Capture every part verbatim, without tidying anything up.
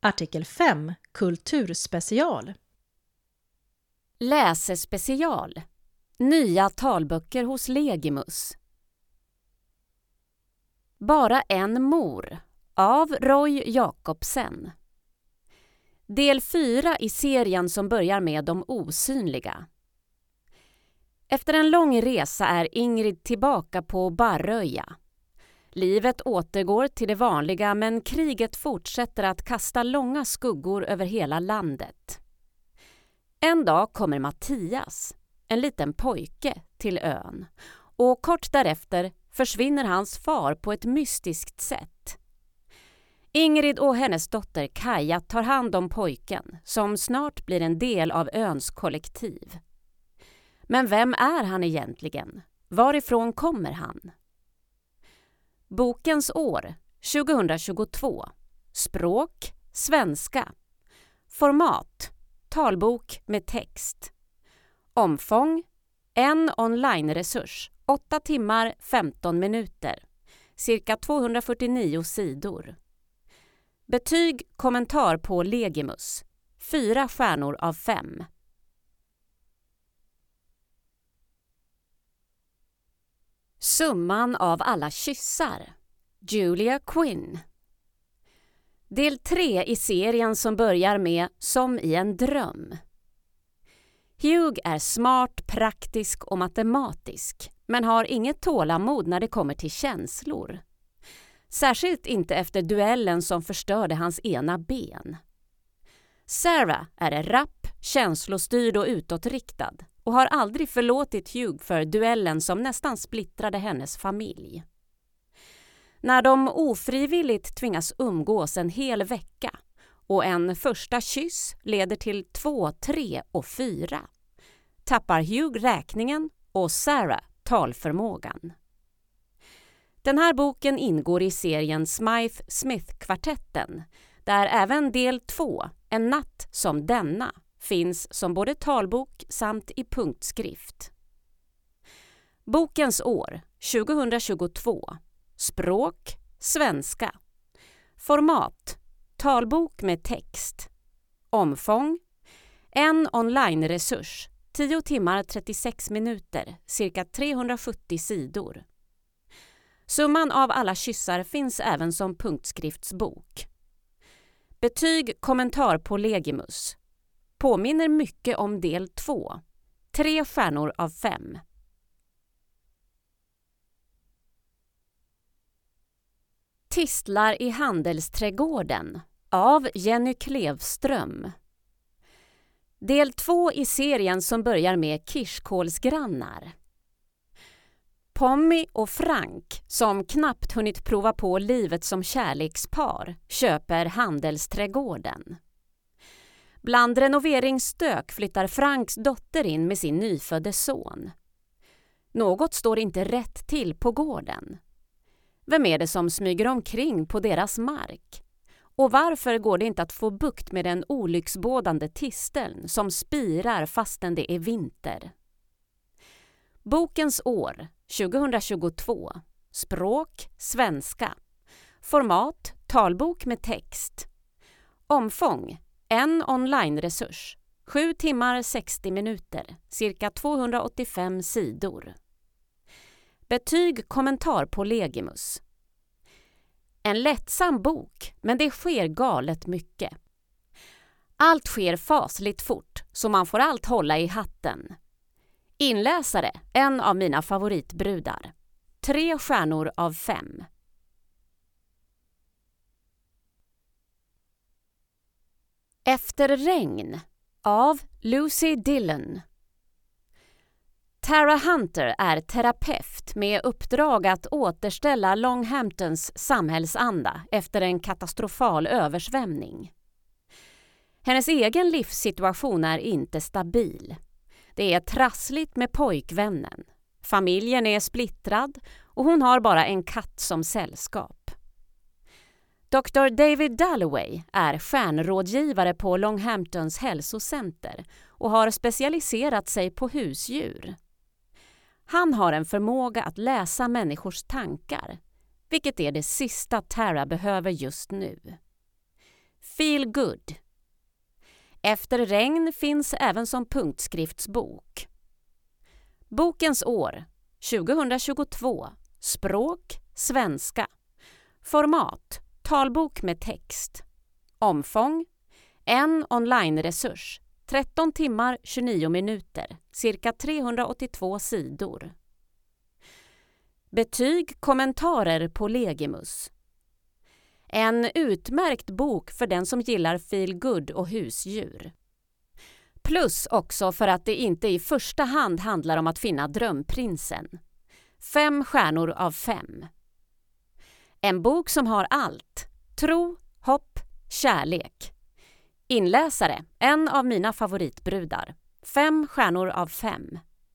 Artikel fem. Kulturspecial. Läsespecial. Nya talböcker hos Legimus. Bara en mor av Roy Jacobsen. Del fyra i serien som börjar med De osynliga. Efter en lång resa är Ingrid tillbaka på Barröja. Livet återgår till det vanliga, men kriget fortsätter att kasta långa skuggor över hela landet. En dag kommer Mattias, en liten pojke, till ön och kort därefter försvinner hans far på ett mystiskt sätt. Ingrid och hennes dotter Kaja tar hand om pojken som snart blir en del av öns kollektiv. Men vem är han egentligen? Varifrån kommer han? Bokens år tjugohundratjugotvå. Språk svenska. Format talbok med text. Omfång en online-resurs, åtta timmar femton minuter, cirka tvåhundrafyrtionio sidor. Betyg kommentar på Legimus, fyra stjärnor av fem. Summan av alla kyssar, Julia Quinn. Del tre i serien som börjar med Som i en dröm. Hugh är smart, praktisk och matematisk, men har inget tålamod när det kommer till känslor. Särskilt inte efter duellen som förstörde hans ena ben. Sarah är rapp, känslostyrd och utåtriktad och har aldrig förlåtit Hugh för duellen som nästan splittrade hennes familj. När de ofrivilligt tvingas umgås en hel vecka och en första kyss leder till två, tre och fyra, tappar Hugh räkningen och Sarah talförmågan. Den här boken ingår i serien Smythe-Smith-kvartetten, där även del två, En natt som denna, finns som både talbok samt i punktskrift. Bokens år tjugohundratjugotvå. Språk svenska. Format talbok med text. Omfång en online-resurs, tio timmar trettiosex minuter, cirka trehundrasjuttio sidor. Summan av alla kyssar finns även som punktskriftsbok. Betyg kommentar på Legimus. Påminner mycket om del två. Tre stjärnor av fem. Tistlar i handelsträdgården av Jenny Klevström. Del två i serien som börjar med Kirskålsgrannar. Pommy och Frank, som knappt hunnit prova på livet som kärlekspar, köper handelsträdgården. Bland renoveringsstök flyttar Franks dotter in med sin nyfödde son. Något står inte rätt till på gården. Vem är det som smyger omkring på deras mark? Och varför går det inte att få bukt med den olycksbådande tisteln som spirar fastän det är vinter? Bokens år tjugohundratjugotvå. Språk svenska. Format talbok med text. Omfång en online-resurs, sju timmar sextio minuter, cirka tvåhundraåttiofem sidor. Betyg kommentar på Legimus. En lättsam bok, men det sker galet mycket. Allt sker fasligt fort, så man får allt hålla i hatten. Inläsare, en av mina favoritbrudar. Tre stjärnor av fem. Efter regn av Lucy Dillon. Tara Hunter är terapeut med uppdrag att återställa Longhamptons samhällsanda efter en katastrofal översvämning. Hennes egen livssituation är inte stabil. Det är trassligt med pojkvännen. Familjen är splittrad och hon har bara en katt som sällskap. doktor David Dalloway är stjärnrådgivare på Longhamptons hälsocenter och har specialiserat sig på husdjur. Han har en förmåga att läsa människors tankar, vilket är det sista Tara behöver just nu. Feel Good. Efter regn finns även som punktskriftsbok. Bokens år tjugohundratjugotvå. Språk svenska. Format talbok med text. Omfång en onlineresurs. tretton timmar tjugonio minuter. Cirka trehundraåttiotvå sidor. Betyg, kommentarer på Legimus. En utmärkt bok för den som gillar feel good och husdjur. Plus också för att det inte i första hand handlar om att finna drömprinsen. Fem stjärnor av fem. En bok som har allt. Tro, hopp, kärlek. Inläsare, en av mina favoritbrudar. Fem stjärnor av fem.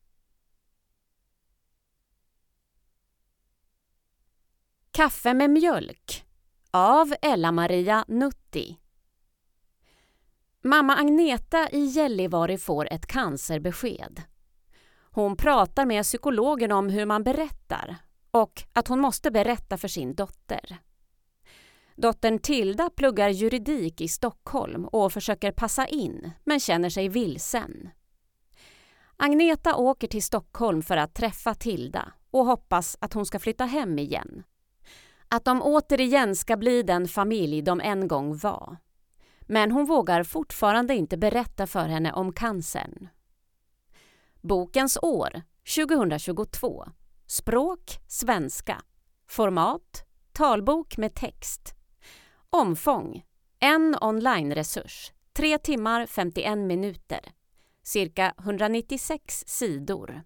Kaffe med mjölk av Ella-Maria Nutti. Mamma Agneta i Gällivare får ett cancerbesked. Hon pratar med psykologen om hur man berättar och att hon måste berätta för sin dotter. Dottern Tilda pluggar juridik i Stockholm och försöker passa in men känner sig vilsen. Agneta åker till Stockholm för att träffa Tilda och hoppas att hon ska flytta hem igen. Att de återigen ska bli den familj de en gång var. Men hon vågar fortfarande inte berätta för henne om cancern. Bokens år tjugohundratjugotvå. Språk svenska. Format talbok med text. Omfång en onlineresurs. tre timmar femtioen minuter. Cirka etthundranittiosex sidor.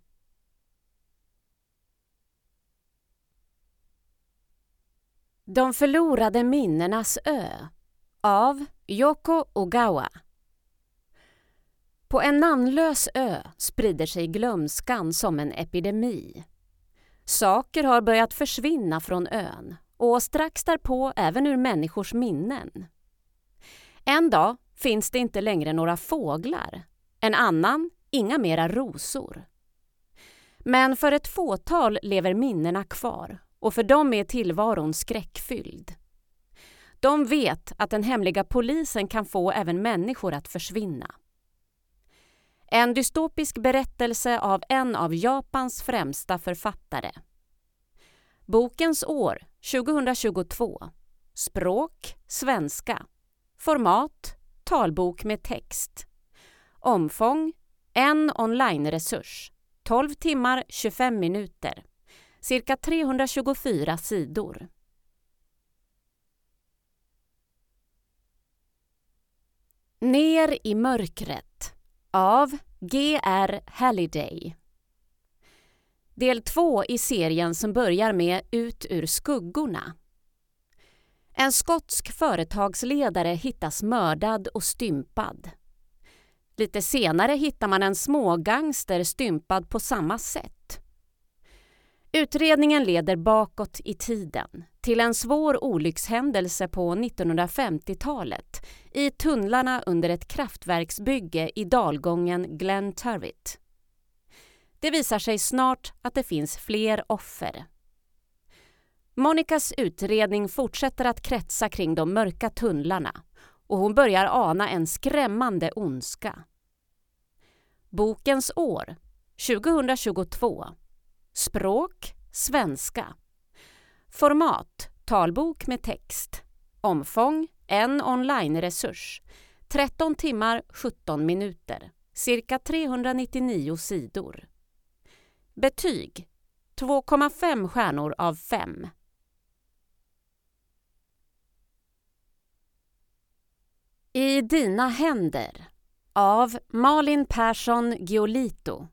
De förlorade minnenas ö av Yoko Ogawa. På en namnlös ö sprider sig glömskan som en epidemi. Saker har börjat försvinna från ön och strax därpå även ur människors minnen. En dag finns det inte längre några fåglar, en annan inga mera rosor. Men för ett fåtal lever minnena kvar och för dem är tillvaron skräckfylld. De vet att den hemliga polisen kan få även människor att försvinna. En dystopisk berättelse av en av Japans främsta författare. Bokens år tjugohundratjugotvå. Språk svenska. Format talbok med text. Omfång en onlineresurs. tolv timmar tjugofem minuter. Cirka trehundratjugofyra sidor. Ner i mörkret av G R Halliday. Del två i serien som börjar med Ut ur skuggorna. En skotsk företagsledare hittas mördad och stympad. Lite senare hittar man en smågangster stympad på samma sätt. Utredningen leder bakåt i tiden till en svår olyckshändelse på nittonhundrafemtiotalet i tunnlarna under ett kraftverksbygge i dalgången Glen Turret. Det visar sig snart att det finns fler offer. Monikas utredning fortsätter att kretsa kring de mörka tunnlarna och hon börjar ana en skrämmande ondska. Bokens år tjugohundratjugotvå. Språk svenska. Format talbok med text. Omfång en onlineresurs. tretton timmar sjutton minuter. Cirka trehundranittionio sidor. Betyg två komma fem stjärnor av fem. I dina händer av Malin Persson Giolito.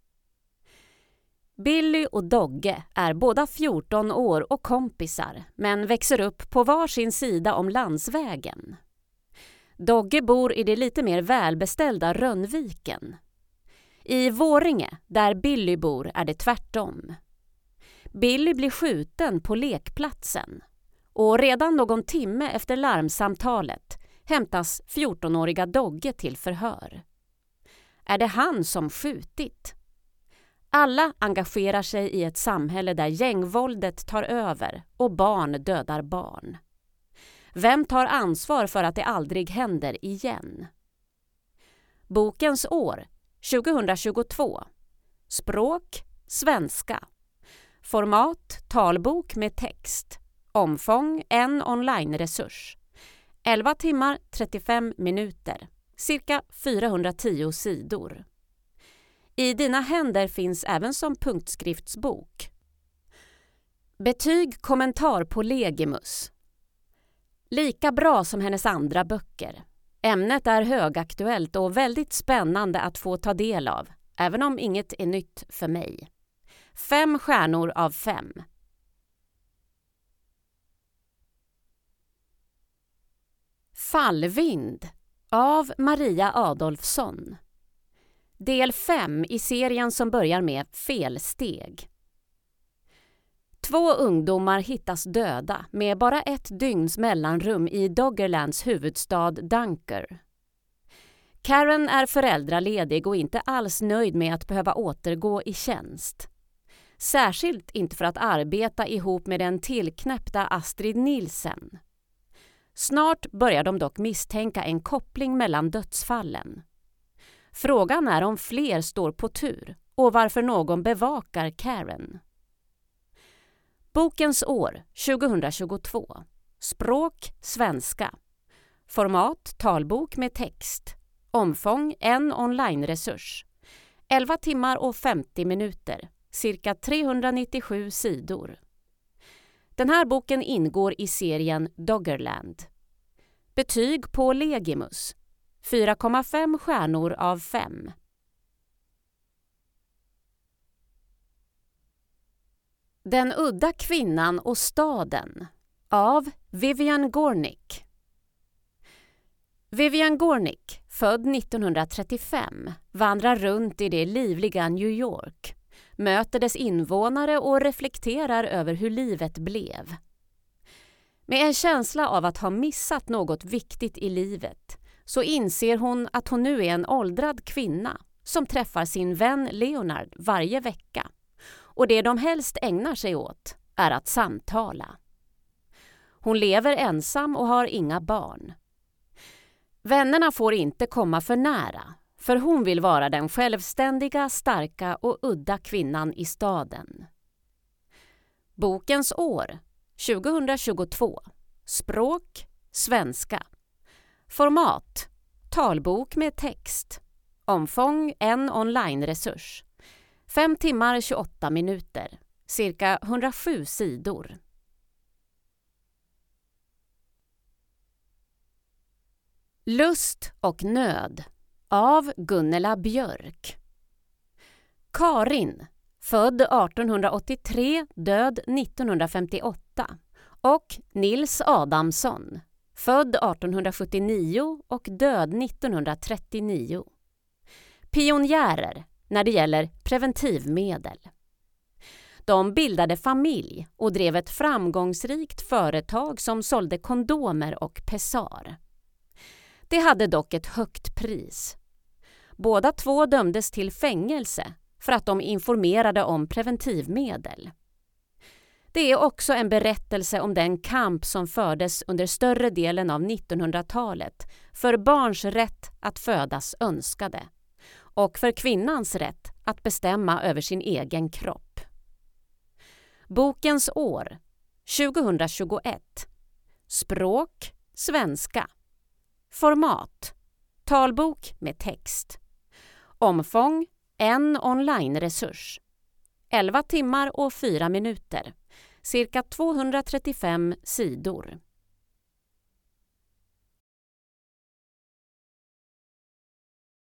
Billy och Dogge är båda fjorton år och kompisar men växer upp på var sin sida om landsvägen. Dogge bor i det lite mer välbeställda Rönnviken. I Våringe, där Billy bor, är det tvärtom. Billy blir skjuten på lekplatsen och redan någon timme efter larmsamtalet hämtas fjortonåriga Dogge till förhör. Är det han som skjutit? Alla engagerar sig i ett samhälle där gängvåldet tar över och barn dödar barn. Vem tar ansvar för att det aldrig händer igen? Bokens år tjugohundratjugotvå. Språk svenska. Format talbok med text. Omfång en online-resurs. elva timmar trettiofem minuter. Cirka fyrahundratio sidor. I dina händer finns även som punktskriftsbok. Betyg kommentar på Legimus. Lika bra som hennes andra böcker. Ämnet är högaktuellt och väldigt spännande att få ta del av, även om inget är nytt för mig. Fem stjärnor av fem. Fallvind av Maria Adolfsson. Del fem i serien som börjar med Felsteg. Två ungdomar hittas döda med bara ett dygns mellanrum i Doggerlands huvudstad Dunker. Karen är föräldraledig och inte alls nöjd med att behöva återgå i tjänst. Särskilt inte för att arbeta ihop med den tillknäppta Astrid Nielsen. Snart börjar de dock misstänka en koppling mellan dödsfallen. Frågan är om fler står på tur och varför någon bevakar Karen. Bokens år tjugohundratjugotvå. Språk svenska. Format talbok med text. Omfång en online-resurs. elva timmar och femtio minuter. Cirka trehundranittiosju sidor. Den här boken ingår i serien Doggerland. Betyg på Legimus. fyra komma fem stjärnor av fem. Den udda kvinnan och staden av Vivian Gornick. Vivian Gornick, född nittonhundratrettiofem, vandrar runt i det livliga New York, möter dess invånare och reflekterar över hur livet blev. Med en känsla av att ha missat något viktigt i livet så inser hon att hon nu är en åldrad kvinna som träffar sin vän Leonard varje vecka. Och det de helst ägnar sig åt är att samtala. Hon lever ensam och har inga barn. Vännerna får inte komma för nära, för hon vill vara den självständiga, starka och udda kvinnan i staden. Bokens år tjugohundratjugotvå. Språk svenska. Format talbok med text. Omfång en online-resurs. fem timmar tjugoåtta minuter. Cirka hundrasju sidor. Lust och nöd av Gunilla Björk. Karin, född artonhundraåttiotre, död nittonhundrafemtioåtta, och Nils Adamsson, född artonhundrasjuttionio och död nittonhundratrettionio. Pionjärer när det gäller preventivmedel. De bildade familj och drev ett framgångsrikt företag som sålde kondomer och pessar. Det hade dock ett högt pris. Båda två dömdes till fängelse för att de informerade om preventivmedel. Det är också en berättelse om den kamp som fördes under större delen av nittonhundratalet för barns rätt att födas önskade och för kvinnans rätt att bestämma över sin egen kropp. Bokens år tjugohundratjugoett. Språk svenska. Format talbok med text. Omfång en online-resurs. elva timmar och fyra minuter. Cirka tvåhundratrettiofem sidor.